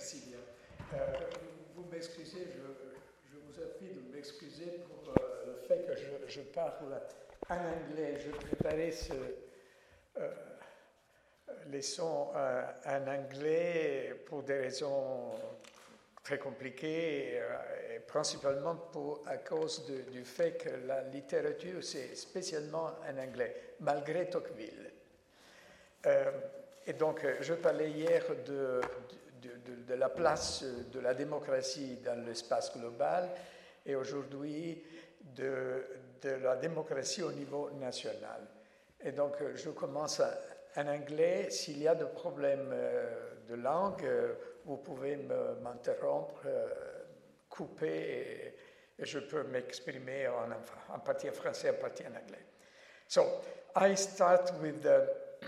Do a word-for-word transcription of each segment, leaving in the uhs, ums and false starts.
Merci bien. Euh, vous m'excusez, je, je vous prie de m'excuser pour euh, le fait que je, je parle en anglais. Je préparais ce euh, leçon euh, en anglais pour des raisons très compliquées, euh, et principalement pour, à cause de, du fait que la littérature, c'est spécialement en anglais, malgré Tocqueville. Euh, et donc, je parlais hier de, de, de, de la place de la démocratie dans l'espace global et aujourd'hui de, de la démocratie au niveau national. Et donc, je commence à, en anglais. S'il y a des problèmes euh, de langue, euh, vous pouvez me, m'interrompre, euh, couper, et, et je peux m'exprimer en, en partie en français, en partie en anglais. So, I start with the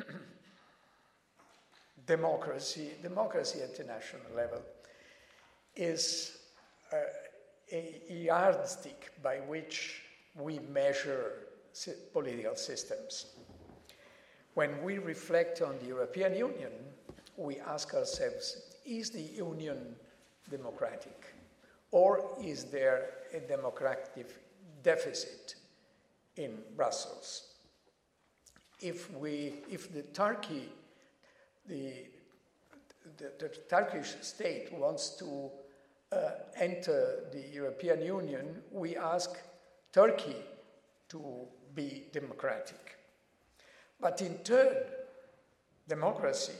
democracy. Democracy at the national level is uh, a yardstick by which we measure political systems. When we reflect on the European Union, we ask ourselves, is the Union democratic? Or is there a democratic deficit in Brussels? If, we, if the Turkey The, the, the Turkish state wants to uh, enter the European Union, we ask Turkey to be democratic. But in turn, democracy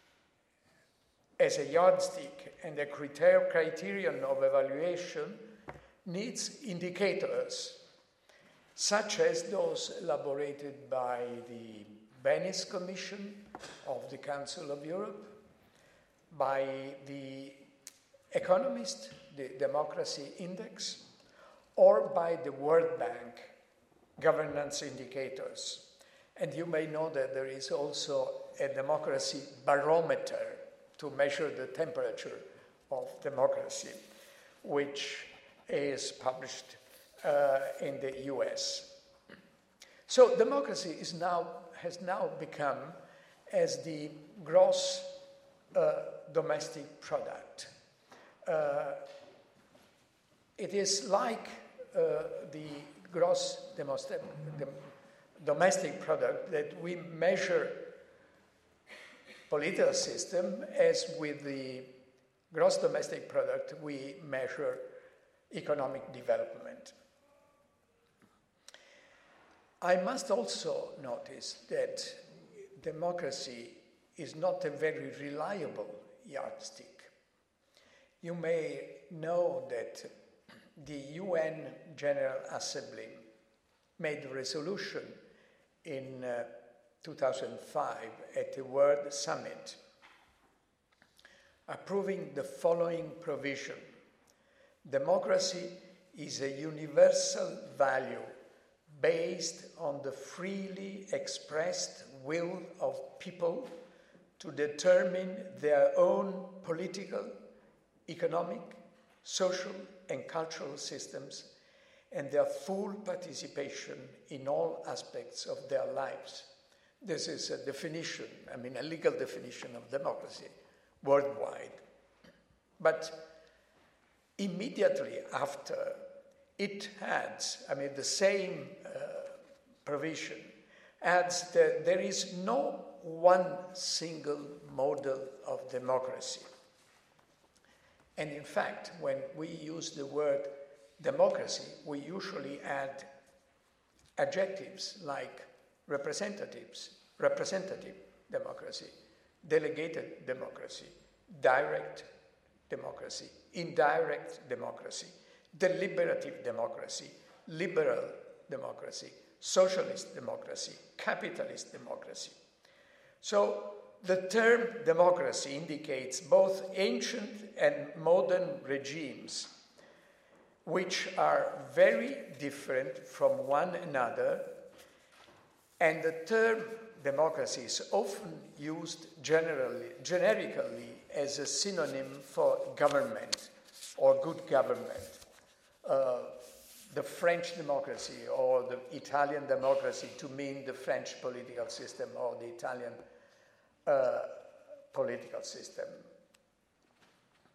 as a yardstick and a criterion of evaluation needs indicators, such as those elaborated by the Venice Commission of the Council of Europe, by the Economist, the Democracy Index, or by the World Bank governance indicators. And you may know that there is also a democracy barometer to measure the temperature of democracy, which is published uh, in the U S. So democracy is now has now become as the gross uh, domestic product. Uh, it is like uh, the gross domestic, domestic product that we measure political system as with the gross domestic product we measure economic development. I must also notice that democracy is not a very reliable yardstick. You may know that the U N General Assembly made a resolution in uh, two thousand five at the World Summit approving the following provision: democracy is a universal value based on the freely expressed will of people to determine their own political, economic, social, and cultural systems, and their full participation in all aspects of their lives. This is a definition, I mean, a legal definition of democracy worldwide. But immediately after, it adds, I mean, the same uh, provision adds that there is no one single model of democracy. And in fact, when we use the word democracy, we usually add adjectives like representatives, representative democracy, delegated democracy, direct democracy, indirect democracy, deliberative democracy, liberal democracy, socialist democracy, capitalist democracy. So the term democracy indicates both ancient and modern regimes, which are very different from one another, and the term democracy is often used generally, generically as a synonym for government or good government. Uh, the French democracy or the Italian democracy to mean the French political system or the Italian uh, political system.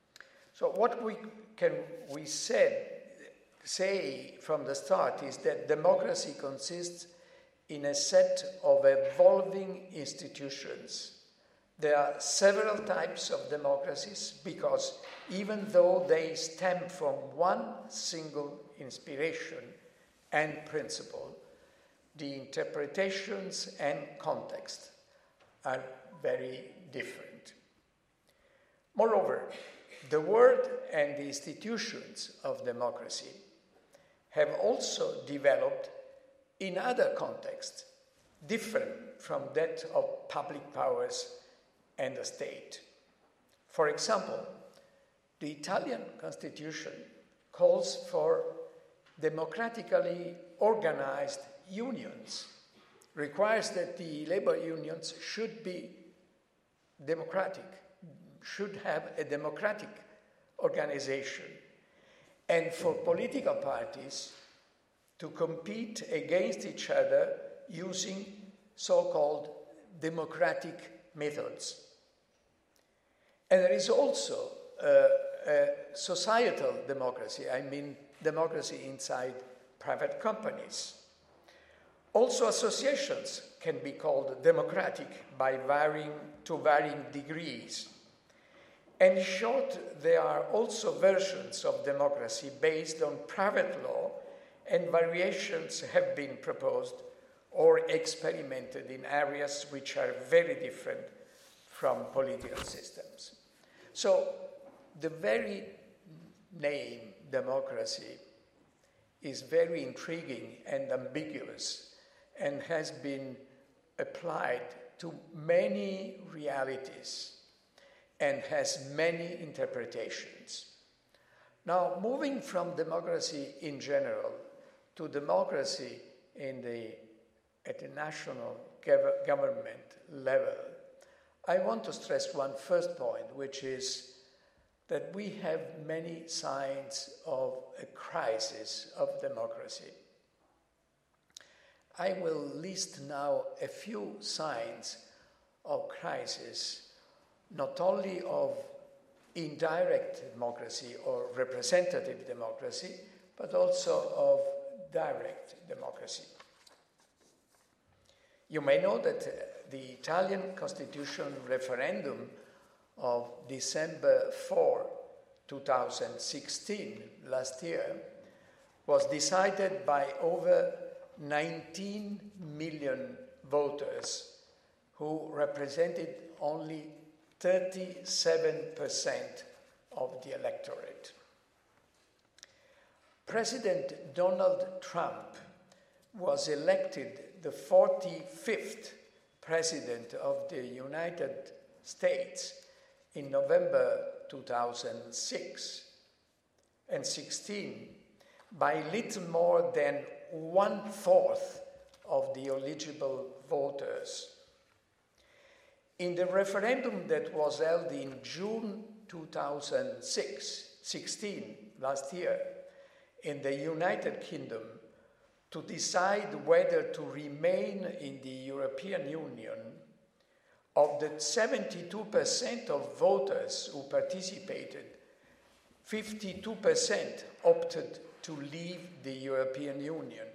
So what we can we said, say from the start is that democracy consists in a set of evolving institutions. There are several types of democracies because even though they stem from one single inspiration and principle, the interpretations and context are very different. Moreover, the word and the institutions of democracy have also developed in other contexts, different from that of public powers and the state. For example, the Italian constitution calls for democratically organized unions, requires that the labor unions should be democratic, should have a democratic organization, and for political parties to compete against each other using so-called democratic methods. And there is also uh, a societal democracy, I mean democracy inside private companies. Also, associations can be called democratic by varying, to varying degrees. And in short, there are also versions of democracy based on private law, and variations have been proposed or experimented in areas which are very different from political systems. So the very name democracy is very intriguing and ambiguous and has been applied to many realities and has many interpretations. Now, moving from democracy in general to democracy in the, at the national gov- government level, I want to stress one first point, which is that we have many signs of a crisis of democracy. I will list now a few signs of crisis, not only of indirect democracy or representative democracy, but also of direct democracy. You may know that the Italian Constitution referendum of December fourth, two thousand sixteen, last year, was decided by over nineteen million voters who represented only thirty-seven percent of the electorate. President Donald Trump was elected the forty-fifth president of the United States in November two thousand six and sixteen by little more than one-fourth of the eligible voters. In the referendum that was held in June two thousand sixteen, last year, in the United Kingdom, to decide whether to remain in the European Union, of the seventy-two percent of voters who participated, fifty-two percent opted to leave the European Union.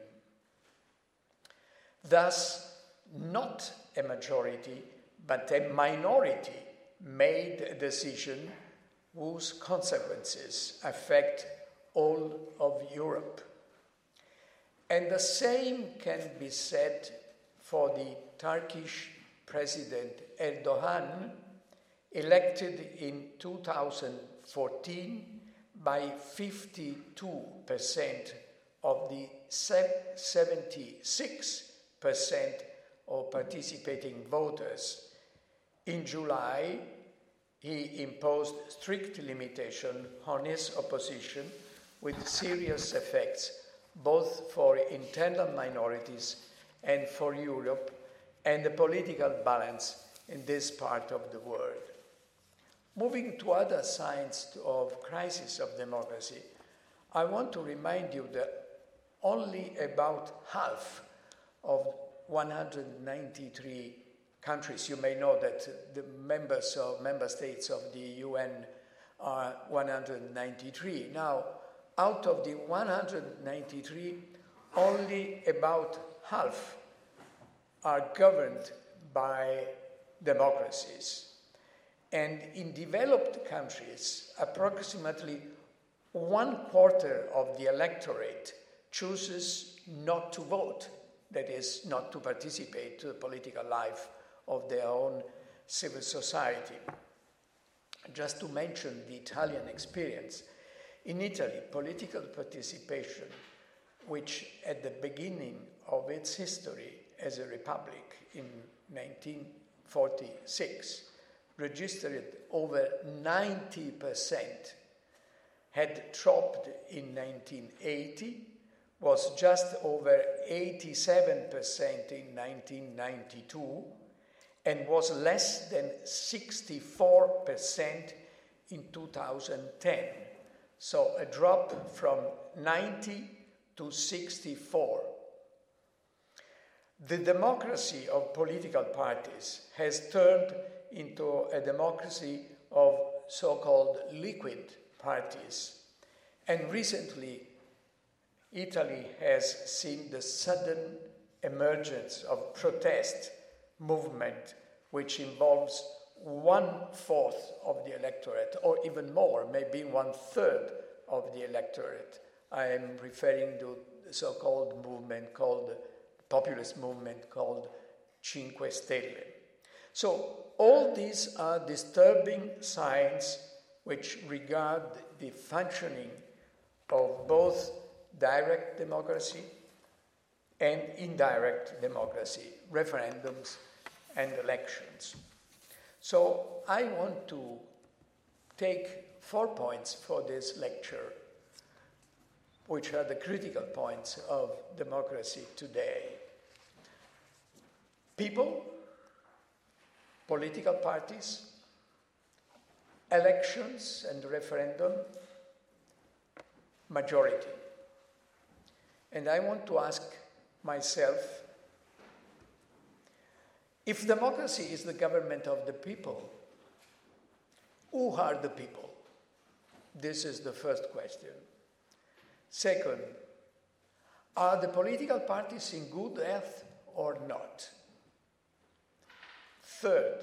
Thus, not a majority, but a minority made a decision whose consequences affect all of Europe. And the same can be said for the Turkish President Erdogan, elected in two thousand fourteen by fifty-two percent of the seventy-six percent of participating voters. In July, he imposed strict limitation on his opposition with serious effects, both for internal minorities and for Europe and the political balance in this part of the world. Moving to other signs of crisis of democracy, I want to remind you that only about half of one hundred ninety-three countries, you may know that the members of member states of the U N are one hundred ninety-three. Now, out of the one hundred ninety-three, only about half are governed by democracies. And in developed countries, approximately one quarter of the electorate chooses not to vote, that is, not to participate to the political life of their own civil society. Just to mention the Italian experience, in Italy, political participation, which at the beginning of its history as a republic in nineteen forty-six registered over ninety percent, had dropped in nineteen eighty, was just over eighty-seven percent in nineteen ninety-two, and was less than sixty-four percent in two thousand ten. So a drop from ninety to sixty-four. The democracy of political parties has turned into a democracy of so-called liquid parties. And recently, Italy has seen the sudden emergence of protest movement, which involves one-fourth of the electorate, or even more, maybe one-third of the electorate. I am referring to the so-called movement called, populist movement called Cinque Stelle. So all these are disturbing signs which regard the functioning of both direct democracy and indirect democracy, referendums and elections. So I want to take four points for this lecture, which are the critical points of democracy today. People, political parties, elections and referendum, majority. And I want to ask myself, if democracy is the government of the people, who are the people? This is the first question. Second, are the political parties in good health or not? Third,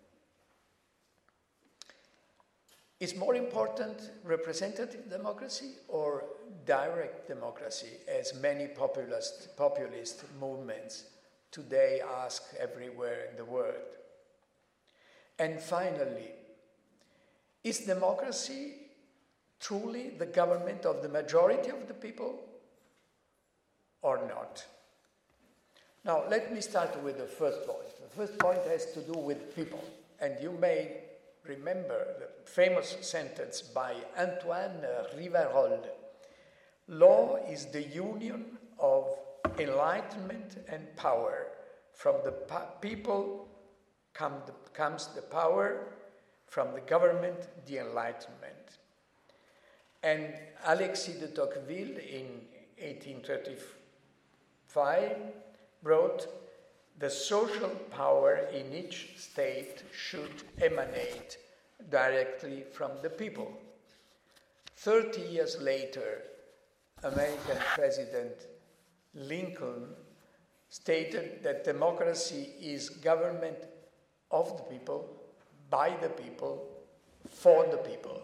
is more important representative democracy or direct democracy, as many populist, populist movements today ask everywhere in the world? And finally, is democracy truly the government of the majority of the people or not? Now, let me start with the first point. The first point has to do with people. And you may remember the famous sentence by Antoine Rivarol: law is the union of enlightenment and power. From the people come the, comes the power, from the government, the enlightenment. And Alexis de Tocqueville in eighteen thirty-five wrote, the social power in each state should emanate directly from the people. Thirty years later, American President Lincoln stated that democracy is government of the people, by the people, for the people.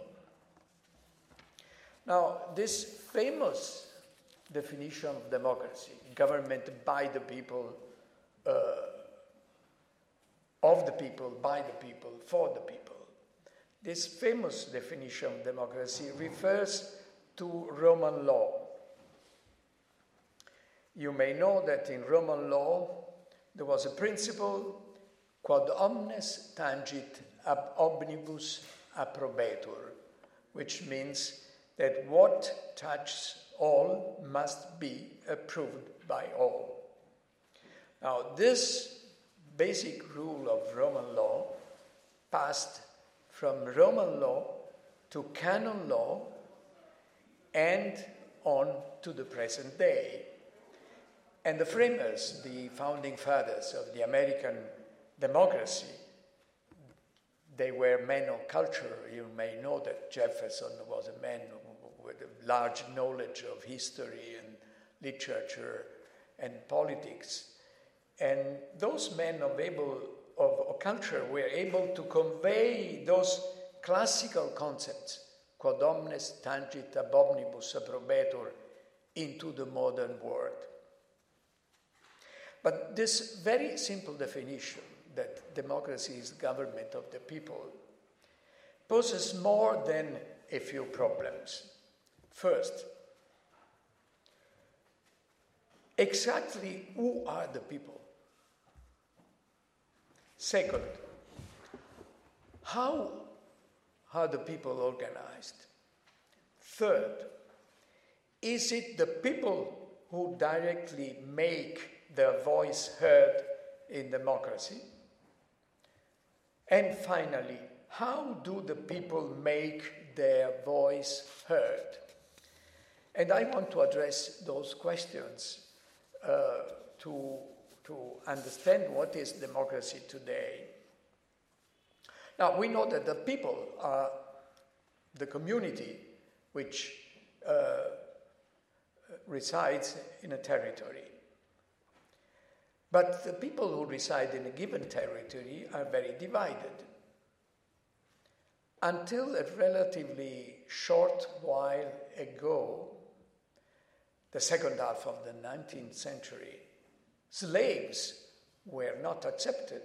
Now, this famous definition of democracy, government by the people, uh, of the people, by the people, for the people, this famous definition of democracy refers to Roman law. You may know that in Roman law there was a principle, quod omnes tangit ab omnibus approbetur, which means that what touches all must be approved by all. Now, this basic rule of Roman law passed from Roman law to canon law and on to the present day. And the framers, the founding fathers of the American democracy, they were men of culture. You may know that Jefferson was a man with a large knowledge of history and literature and politics. And those men of, able, of, of culture were able to convey those classical concepts, quod omnes tangit ab omnibus approbetur, into the modern world. But this very simple definition, that democracy is government of the people, poses more than a few problems. First, exactly who are the people? Second, how are the people organized? Third, is it the people who directly make their voice heard in democracy? And finally, how do the people make their voice heard? And I want to address those questions uh, to, to understand what is democracy today. Now, we know that the people are the community which uh, resides in a territory. But the people who reside in a given territory are very divided. Until a relatively short while ago, the second half of the nineteenth century, slaves were not accepted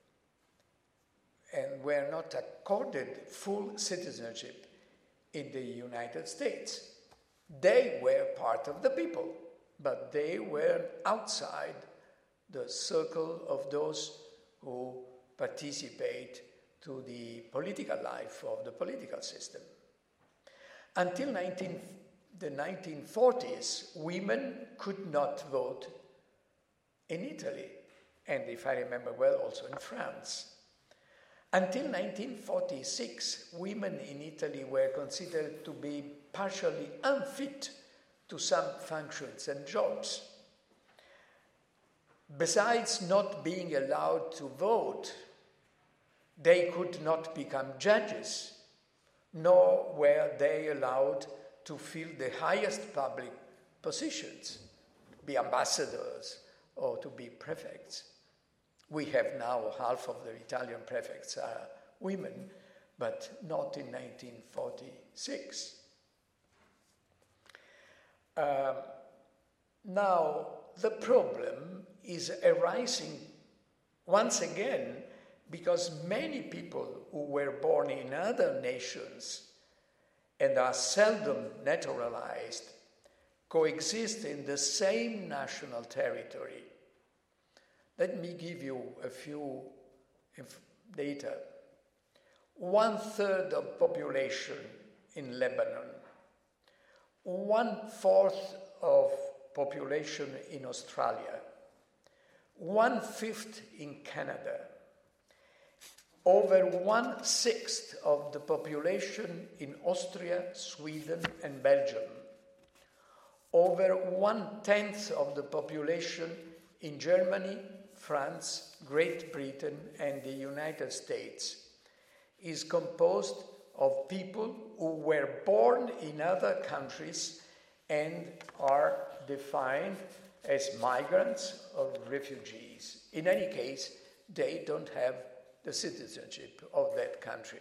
and were not accorded full citizenship in the United States. They were part of the people, but they were outside the circle of those who participate to the political life of the political system. Until nineteen, the nineteen forties, women could not vote in Italy, and if I remember well, also in France. Until nineteen forty-six, women in Italy were considered to be partially unfit to some functions and jobs. Besides not being allowed to vote, they could not become judges, nor were they allowed to fill the highest public positions, to be ambassadors or to be prefects. We have now half of the Italian prefects are women, but not in nineteen forty-six. Um, now, the problem is arising once again because many people who were born in other nations and are seldom naturalized coexist in the same national territory. Let me give you a few data. One third of population in Lebanon, one fourth of population in Australia, one fifth in Canada, over one sixth of the population in Austria, Sweden, and Belgium, over one tenth of the population in Germany, France, Great Britain, and the United States, is composed of people who were born in other countries and are defined as migrants or refugees. In any case, they don't have the citizenship of that country.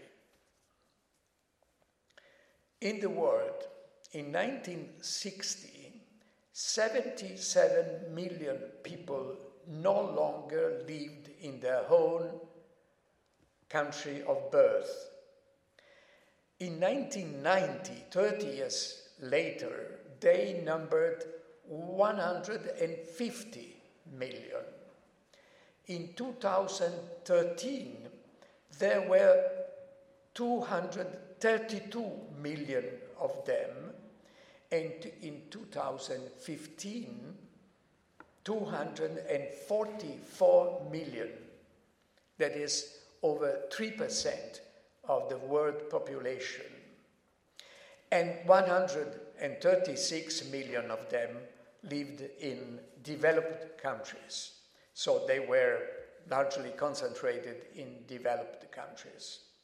In the world, in nineteen sixty, seventy-seven million people no longer lived in their own country of birth. In nineteen ninety, thirty years later, they numbered one hundred fifty million. In two thousand thirteen, there were two hundred thirty-two million of them, and in two thousand fifteen, two hundred forty-four million. That is over three percent of the world population. And one hundred thirty-six million of them lived in developed countries. So they were largely concentrated in developed countries.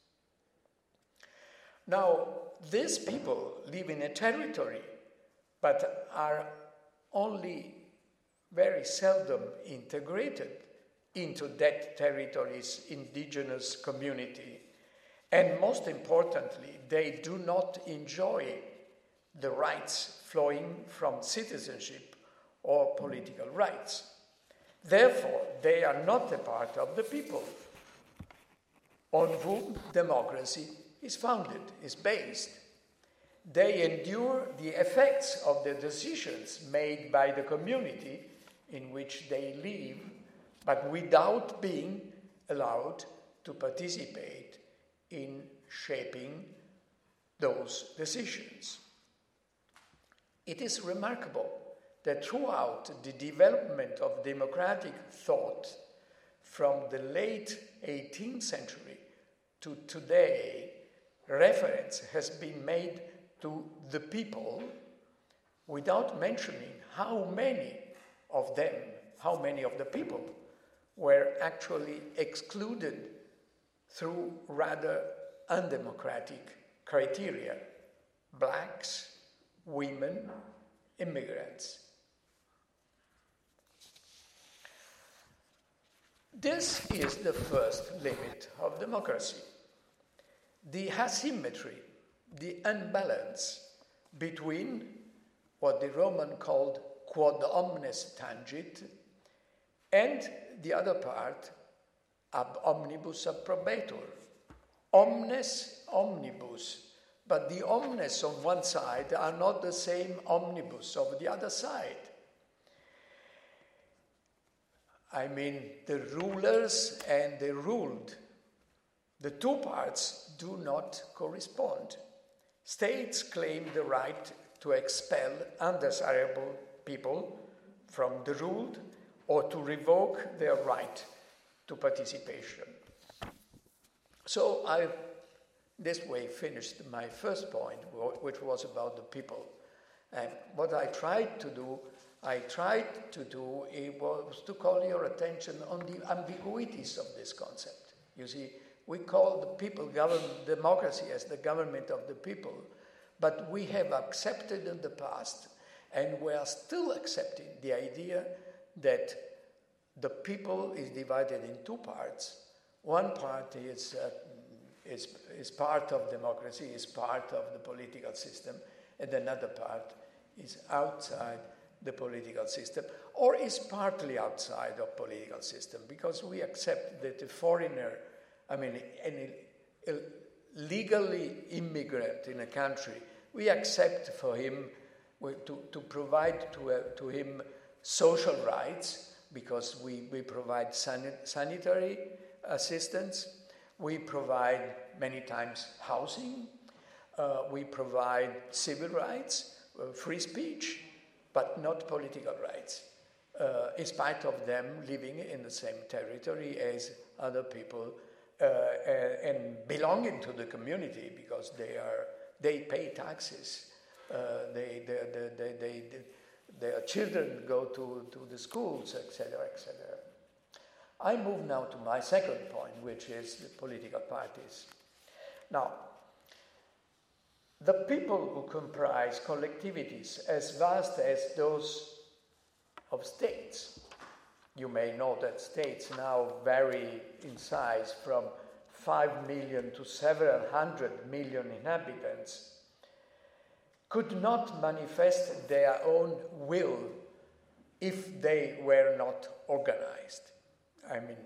Now, these people live in a territory, but are only very seldom integrated into that territory's indigenous community. And most importantly, they do not enjoy the rights flowing from citizenship or political rights. Therefore, they are not a part of the people on whom democracy is founded, is based. They endure the effects of the decisions made by the community in which they live, but without being allowed to participate in shaping those decisions. It is remarkable that throughout the development of democratic thought from the late eighteenth century to today, reference has been made to the people without mentioning how many of them, how many of the people were actually excluded through rather undemocratic criteria: blacks, women, immigrants. This is the first limit of democracy: the asymmetry, the unbalance between what the Roman called quod omnes tangit and the other part, ab omnibus approbatur. Omnes omnibus, but the omnes on one side are not the same omnibus of the other side. I mean, the rulers and the ruled. The two parts do not correspond. States claim the right to expel undesirable people from the ruled or to revoke their right to participation. So I, this way, finished my first point, which was about the people. And what I tried to do, I tried to do, it was to call your attention on the ambiguities of this concept. You see, we call the people government, democracy as the government of the people, but we have accepted in the past, and we are still accepting the idea that the people is divided in two parts. One part is, uh, is, is part of democracy, is part of the political system, and another part is outside the political system, or is partly outside of political system, because we accept that a foreigner, I mean, any a legally immigrant in a country, we accept for him to, to provide to, uh, to him social rights, because we, we provide san- sanitary assistance, we provide many times housing, uh, we provide civil rights, uh, free speech, but not political rights, uh, in spite of them living in the same territory as other people uh, and, and belonging to the community, because they are they pay taxes, uh, they, they, they, they, they, they, their children go to, to the schools, et cetera, et cetera. I move now to my second point, which is the political parties. Now, the people who comprise collectivities as vast as those of states. You may know that states now vary in size from five million to several hundred million inhabitants, could not manifest their own will if they were not organized. I mean,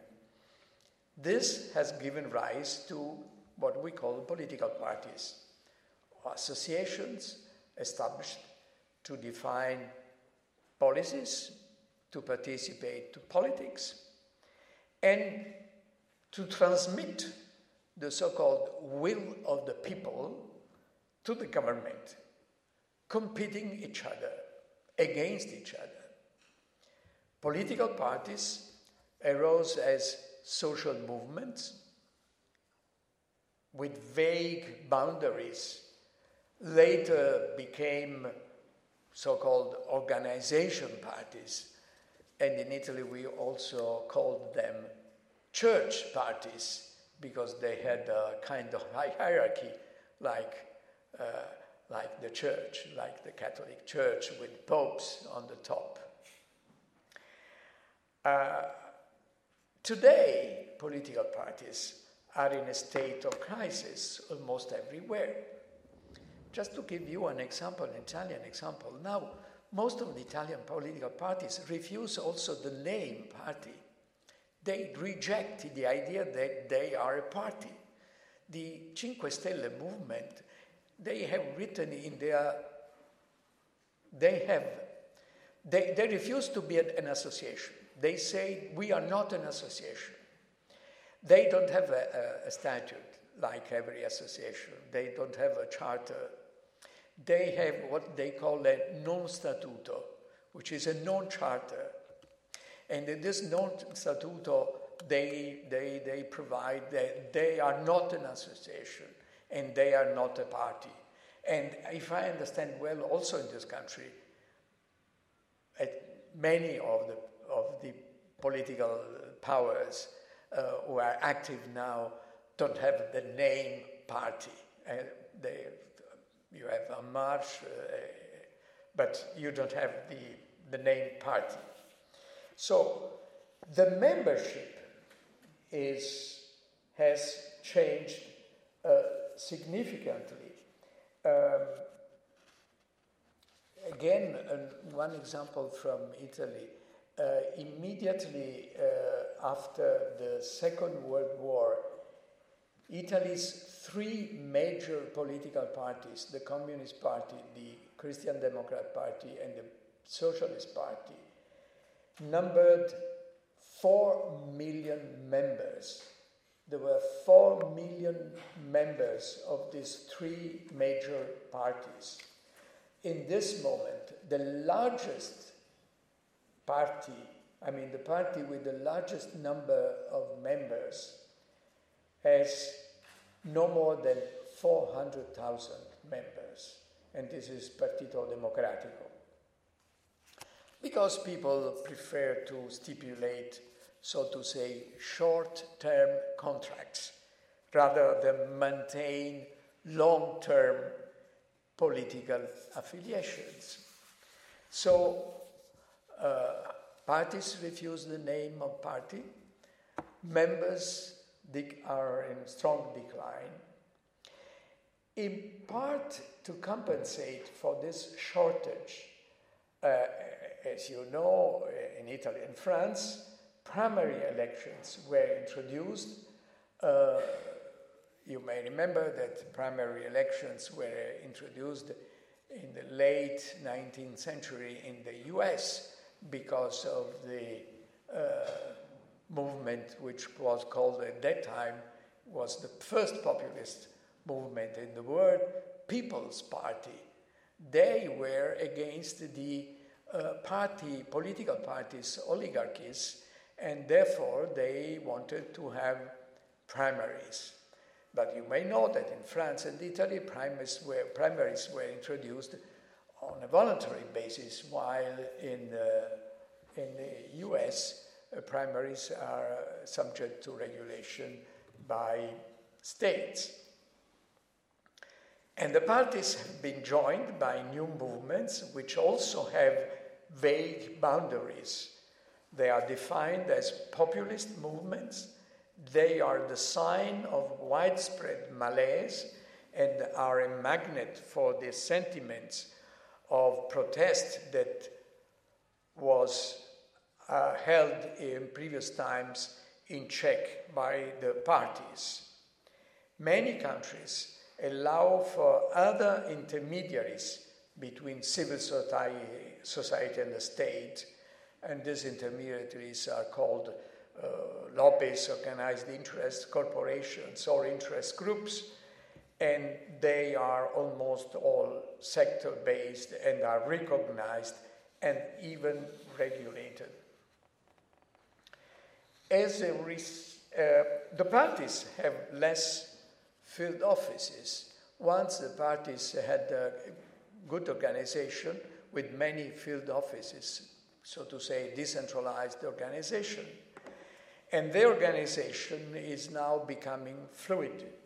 this has given rise to what we call political parties, associations established to define policies, to participate to politics, and to transmit the so-called will of the people to the government, competing each other, against each other. Political parties arose as social movements with vague boundaries, later became so-called organization parties, and in Italy we also called them church parties, because they had a kind of hierarchy like, uh, like the church, like the Catholic Church with popes on the top. Uh, today, political parties are in a state of crisis almost everywhere. Just to give you an example, an Italian example, now most of the Italian political parties refuse also the name party. They reject the idea that they are a party. The Cinque Stelle movement, they have written in their, they have, they, they refuse to be an, an association. They say, we are not an association. They don't have a, a, a statute like every association. They don't have a charter. They have what they call a non-statuto, which is a non-charter. And in this non-statuto, they, they, they provide that they are not an association and they are not a party. And if I understand well, also in this country, at many of the, of the political powers uh, who are active now don't have the name party. Uh, they, you have En Marche, uh, but you don't have the, the name party. So the membership is, has changed uh, significantly. Um, again, uh, one example from Italy. Uh, immediately uh, after the Second World War, Italy's three major political parties, the Communist Party, the Christian Democrat Party, and the Socialist Party, numbered four million members. There were four million members of these three major parties. In this moment, the largest party, I mean the party with the largest number of members, has no more than four hundred thousand members, and this is Partito Democratico. Because people prefer to stipulate, so to say, short-term contracts rather than maintain long-term political affiliations. So uh, parties refuse the name of party, members are in strong decline. In part to compensate for this shortage, uh, as you know, in Italy and France, primary elections were introduced. Uh, you may remember that primary elections were introduced in the late nineteenth century in the U S because of the uh, movement which was called at that time, was the first populist movement in the world, People's Party. They were against the uh, party, political parties, oligarchies, and therefore they wanted to have primaries. But you may know that in France and Italy, primaries were, primaries were introduced on a voluntary basis, while in the, in the U S, uh, primaries are uh, subject to regulation by states. And the parties have been joined by new movements which also have vague boundaries. They are defined as populist movements. They are the sign of widespread malaise and are a magnet for the sentiments of protest that was uh, held in previous times in check by the parties. Many countries allow for other intermediaries between civil society, society and the state, and these intermediaries are called uh, lobbies, organized interests, corporations, or interest groups, and they are almost all sector-based and are recognized and even regulated. As a res- uh, the parties have less field offices. Once the parties had a good organization with many field offices, so to say, decentralized organization. And the organization is now becoming fluid.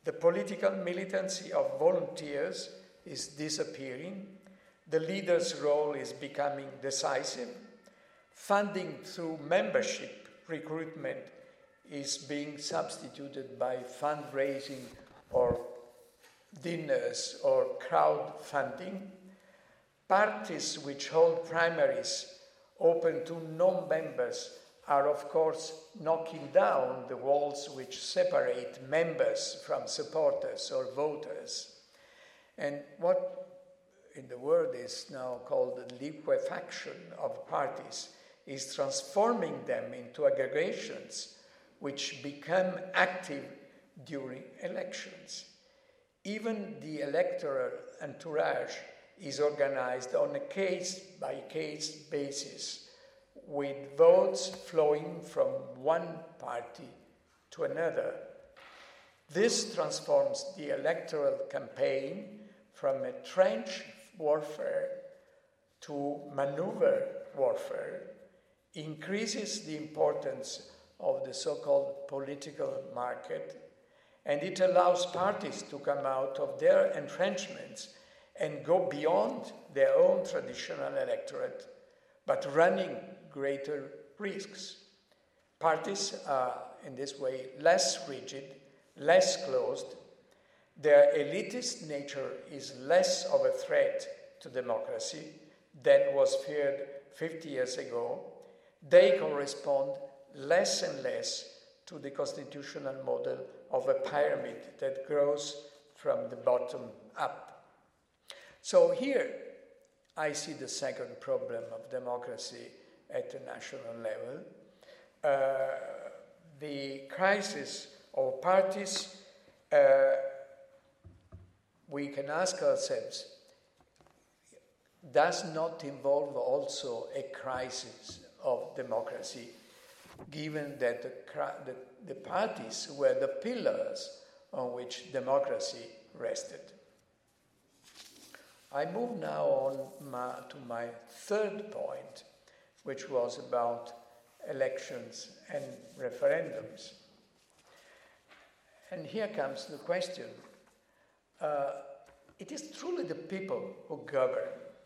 The political militancy of volunteers is disappearing. The leader's role is becoming decisive. Funding through membership recruitment is being substituted by fundraising or dinners or crowdfunding. Parties which hold primaries open to non-members are, of course, knocking down the walls which separate members from supporters or voters. And what in the world is now called the liquefaction of parties is transforming them into aggregations which become active during elections. Even the electoral entourage is organized on a case-by-case basis, with votes flowing from one party to another. This transforms the electoral campaign from a trench warfare to maneuver warfare, increases the importance of the so-called political market, and it allows parties to come out of their entrenchments and go beyond their own traditional electorate, but running greater risks. Parties are, in this way, less rigid, less closed. Their elitist nature is less of a threat to democracy than was feared fifty years ago. They correspond less and less to the constitutional model of a pyramid that grows from the bottom up. So here I see the second problem of democracy at the national level. Uh, the crisis of parties, uh, we can ask ourselves, does not involve also a crisis of democracy, given that the, the, the parties were the pillars on which democracy rested. I move now on my, to my third point, which was about elections and referendums. And here comes the question. Uh, it is truly the people who govern.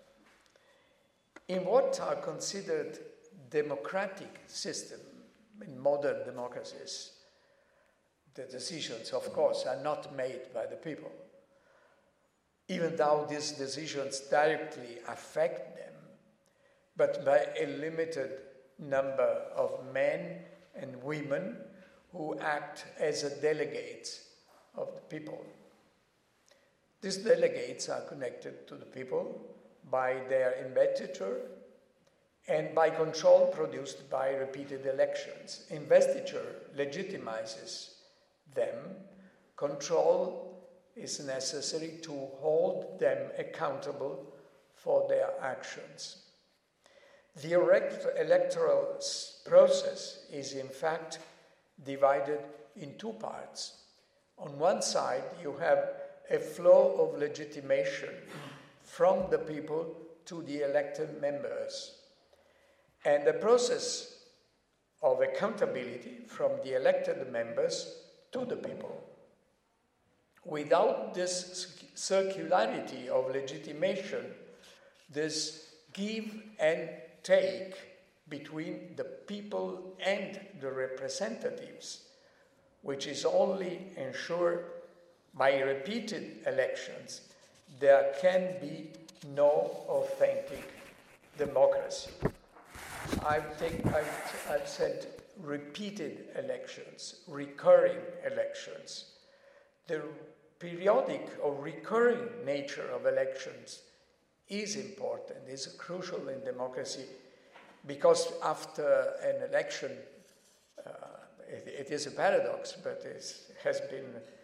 In what are considered democratic systems, in modern democracies, the decisions, of course, are not made by the people, even though these decisions directly affect them, but by a limited number of men and women who act as a delegates of the people. These delegates are connected to the people by their investiture and by control produced by repeated elections. Investiture legitimizes them. Control is necessary to hold them accountable for their actions. The electoral process is in fact divided in two parts. On one side, you have a flow of legitimation from the people to the elected members, and a process of accountability from the elected members to the people. Without this circularity of legitimation, this give and take between the people and the representatives, which is only ensured by repeated elections, there can be no authentic democracy. I've, take, I've, I've said repeated elections, recurring elections. The periodic or recurring nature of elections is important, is crucial in democracy, because after an election, uh, it, it is a paradox, but it has been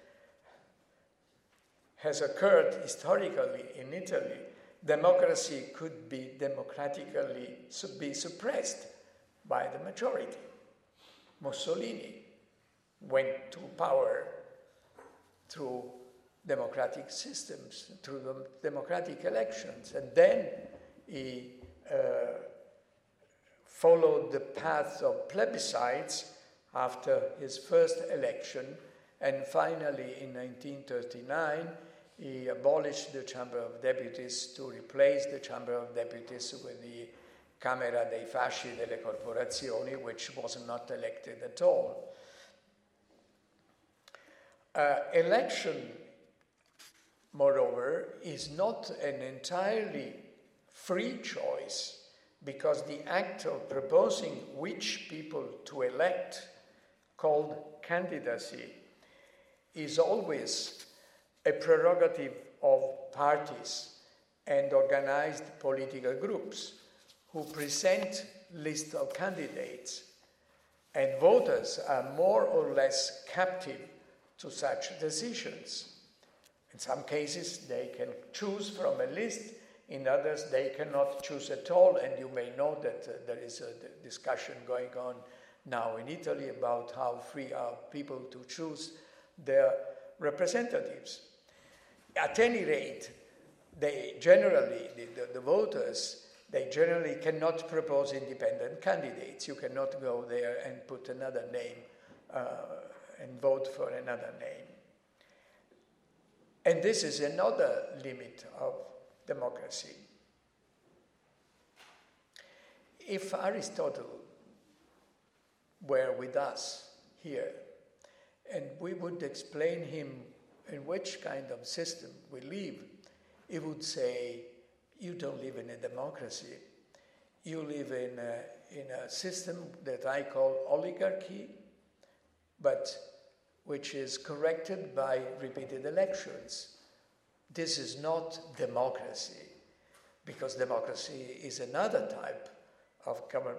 has occurred historically in Italy. Democracy could be democratically be suppressed by the majority. Mussolini went to power through democratic systems, through the democratic elections, and then he uh, followed the path of plebiscites after his first election, And finally, in nineteen thirty-nine, he abolished the Chamber of Deputies to replace the Chamber of Deputies with the Camera dei Fasci delle Corporazioni, which was not elected at all. Uh, election, moreover, is not an entirely free choice, because the act of proposing which people to elect, called candidacy, is always a prerogative of parties and organized political groups who present lists of candidates, and voters are more or less captive to such decisions. In some cases, they can choose from a list. In others, they cannot choose at all, and you may know that uh, there is a discussion going on now in Italy about how free are people to choose their representatives. At any rate, they generally, the, the, the voters, they generally cannot propose independent candidates. You cannot go there and put another name uh, and vote for another name. And this is another limit of democracy. If Aristotle were with us here, and we would explain him in which kind of system we live, he would say, you don't live in a democracy. You live in a, in a system that I call oligarchy, but which is corrected by repeated elections. This is not democracy, because democracy is another type of government.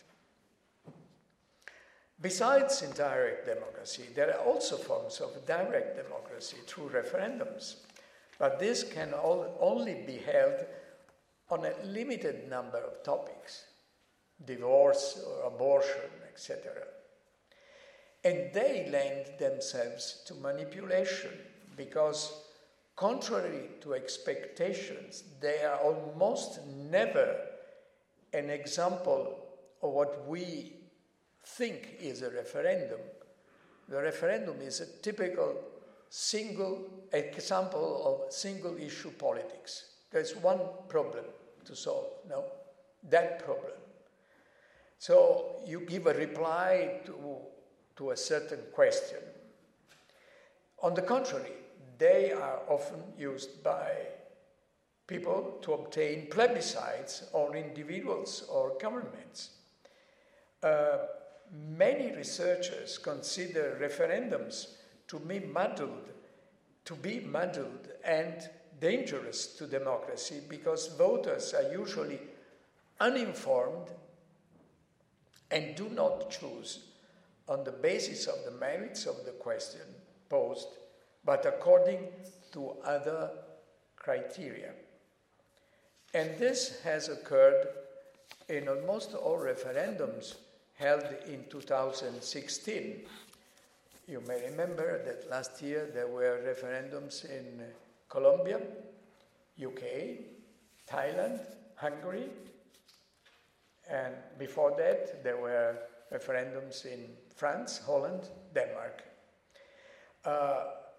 Besides indirect democracy, there are also forms of direct democracy through referendums, but this can all, only be held on a limited number of topics, divorce or abortion, et cetera. And they lend themselves to manipulation because, contrary to expectations, they are almost never an example of what we think is a referendum. The referendum is a typical single example of single issue politics. There's one problem to solve, no? That problem. So you give a reply to, to a certain question. On the contrary, they are often used by people to obtain plebiscites on individuals or governments. Uh, many researchers consider referendums to be muddled, to be muddled and dangerous to democracy because voters are usually uninformed and do not choose on the basis of the merits of the question posed, but according to other criteria. And this has occurred in almost all referendums held in two thousand sixteen. You may remember that last year there were referendums in Colombia, U K, Thailand, Hungary, and before that there were referendums in France, Holland, Denmark. Uh,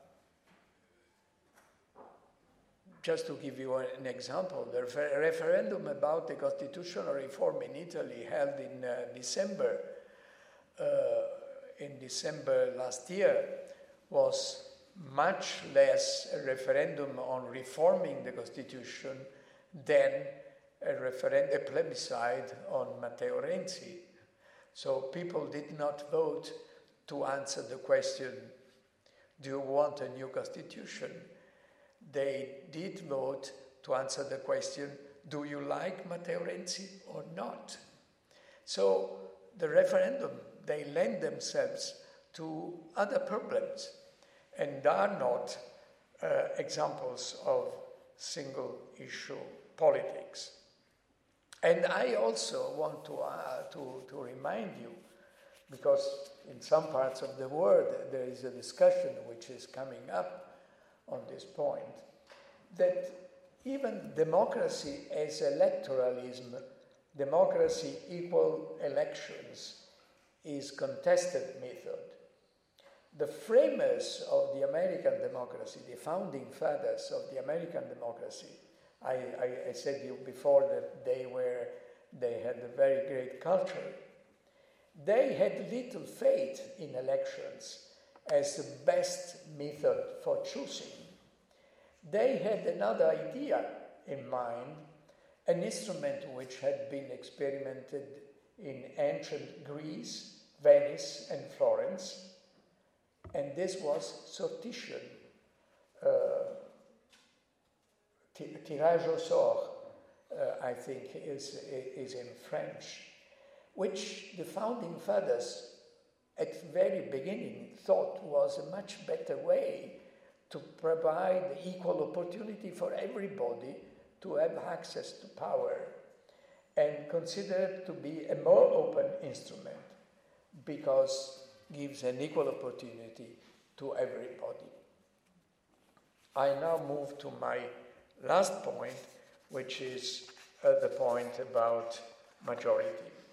Just to give you an example, the refer- referendum about the constitutional reform in Italy held in uh, December, uh, in December last year, was much less a referendum on reforming the constitution than a, referen- a plebiscite on Matteo Renzi. So people did not vote to answer the question, do you want a new constitution? They did vote to answer the question, do you like Matteo Renzi or not? So the referendum, they lend themselves to other problems and are not uh, examples of single issue politics. And I also want to, uh, to, to remind you, because in some parts of the world there is a discussion which is coming up on this point, that even democracy as electoralism, democracy equal elections, is contested method. the framers of the American democracy, the founding fathers of the American democracy, I, I, I said to you before that they were, they had a very great culture. They had little faith in elections as the best method for choosing. They had another idea in mind, an instrument which had been experimented in ancient Greece, Venice, and Florence, and this was sortition, uh, tirage au sort, uh, I think is, is in French, which the founding fathers at the very beginning thought was a much better way to provide equal opportunity for everybody to have access to power, and considered to be a more open instrument because gives an equal opportunity to everybody. I now move to my last point, which is uh, the point about majority.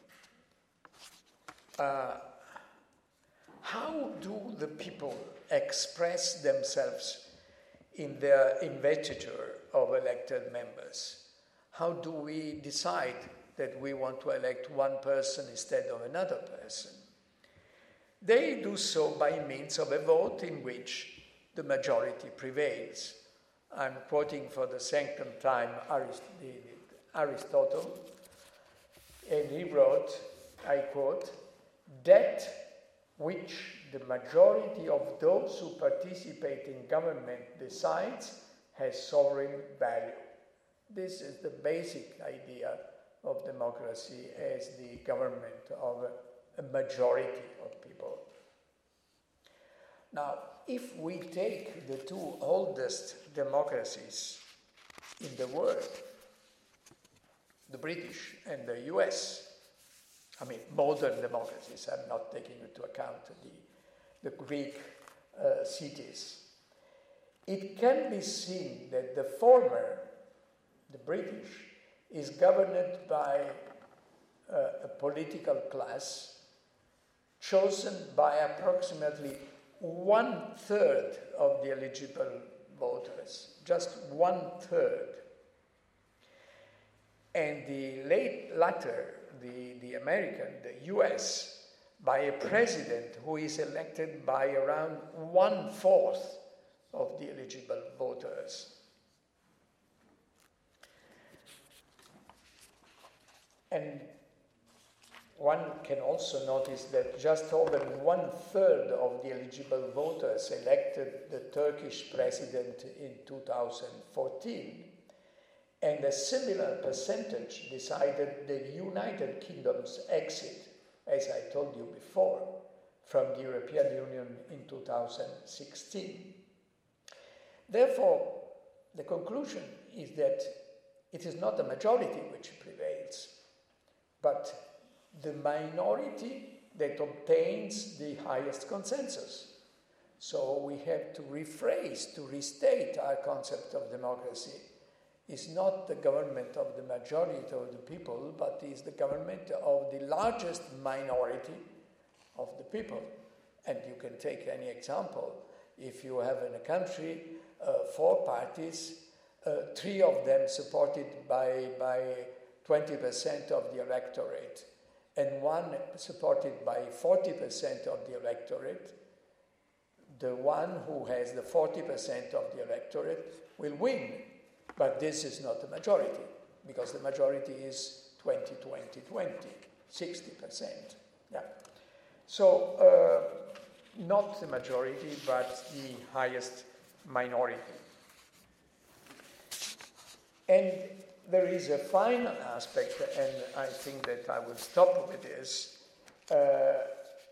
Uh, how do the people express themselves in their investiture of elected members? How do we decide that we want to elect one person instead of another person? They do so by means of a vote in which the majority prevails. I'm quoting for the second time Arist- Aristotle, and he wrote, I quote, "That which the majority of those who participate in government decides has sovereign value." This is the basic idea of democracy as the government of a, a majority of people. Now, if we take the two oldest democracies in the world, the British and the U S, I mean, modern democracies, I'm not taking into account the, the Greek uh, cities, it can be seen that the former, the British, is governed by uh, a political class chosen by approximately one-third of the eligible voters, just one-third. And the late latter, the, the American, the U S, by a president who is elected by around one-fourth of the eligible voters. And one can also notice that just over one-third of the eligible voters elected the Turkish president in two thousand fourteen, and a similar percentage decided the United Kingdom's exit, as I told you before, from the European Union in two thousand sixteen. Therefore, the conclusion is that it is not the majority which prevails, but the minority that obtains the highest consensus. So we have to rephrase, to restate our concept of democracy. It's not the government of the majority of the people, but is the government of the largest minority of the people. And you can take any example. If you have in a country uh, four parties, uh, three of them supported by, by twenty percent of the electorate, and one supported by forty percent of the electorate, the one who has the forty percent of the electorate will win. But this is not the majority, because the majority is twenty, twenty, twenty, sixty percent. Yeah. So, uh, not the majority, but the highest minority. And there is a final aspect, and I think that I will stop with this. Uh,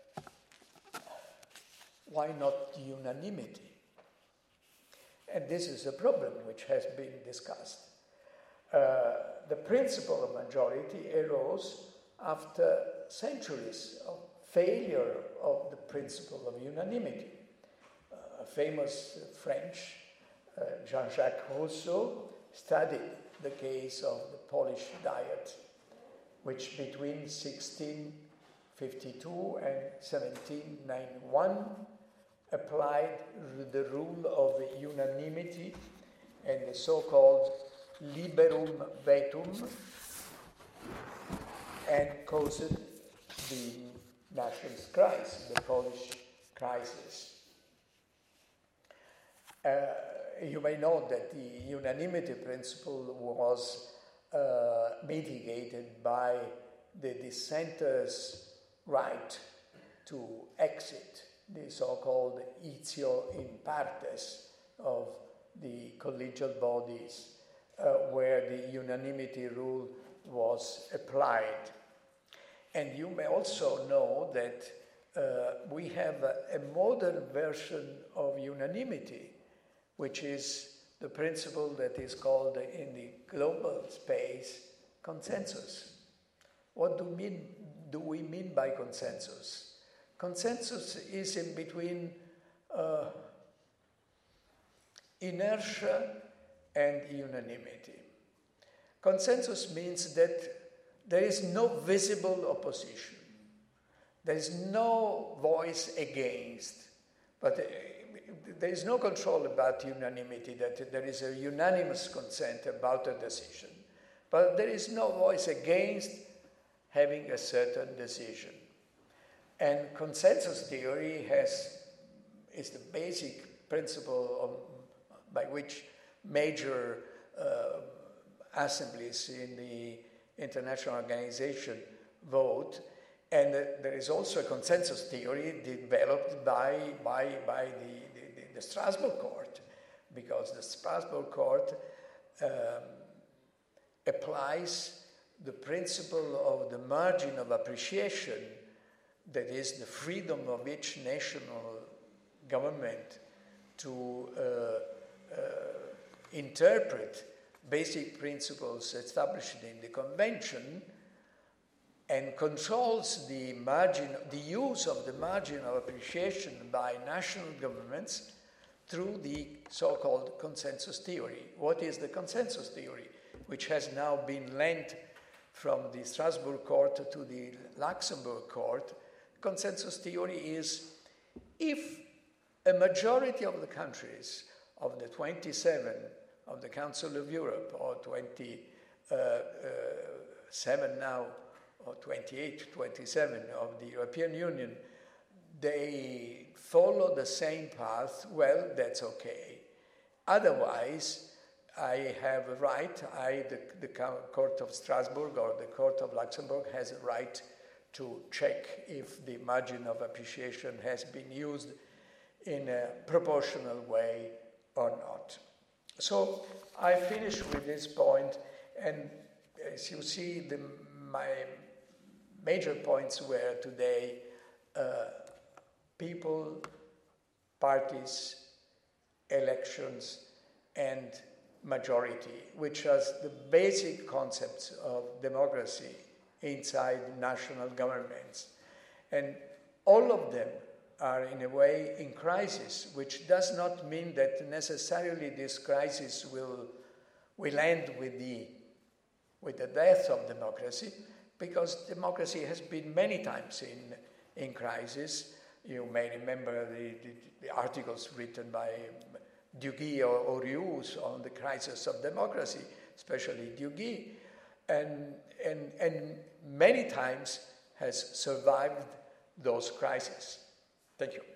why not unanimity? And this is a problem which has been discussed. Uh, the principle of majority arose after centuries of failure of the principle of unanimity. Uh, a famous French, uh, Jean-Jacques Rousseau, studied the case of the Polish Diet, which between sixteen fifty-two and seventeen ninety-one applied the rule of unanimity and the so-called liberum vetum, and caused the national crisis, the Polish crisis. Uh, you may know that the unanimity principle was uh, mitigated by the dissenters' right to exit, the so-called itsio in partes of the collegial bodies, uh, where the unanimity rule was applied. And you may also know that uh, we have a, a modern version of unanimity, which is the principle that is called in the global space consensus. What do, mean, do we mean by consensus? Consensus is in between uh, inertia and unanimity. Consensus means that there is no visible opposition. There is no voice against, but there is no control about unanimity, that there is a unanimous consent about a decision. But there is no voice against having a certain decision. And consensus theory has, is the basic principle of, by which major uh, assemblies in the international organization vote. And uh, there is also a consensus theory developed by, by, by the, the, the Strasbourg Court, because the Strasbourg Court um, applies the principle of the margin of appreciation, that is the freedom of each national government to uh, uh, interpret basic principles established in the convention, and controls the margin, the use of the margin of appreciation by national governments through the so-called consensus theory. What is the consensus theory, which has now been lent from the Strasbourg Court to the Luxembourg Court? Consensus theory is, if a majority of the countries of the twenty-seven of the Council of Europe, or twenty-seven now, or twenty-eight, twenty-seven of the European Union, they follow the same path, well, that's okay. Otherwise, I have a right, I, the, the Court of Strasbourg or the Court of Luxembourg has a right to check if the margin of appreciation has been used in a proportional way or not. So I finish with this point, and as you see, the, my major points were today uh, people, parties, elections, and majority, which are the basic concepts of democracy inside national governments. And all of them are in a way in crisis, which does not mean that necessarily this crisis will, will end with the, with the death of democracy, because democracy has been many times in, in crisis. You may remember the, the, the articles written by Duguy or Orius on the crisis of democracy, especially Duguy, and, and, and many times has survived those crises. Thank you.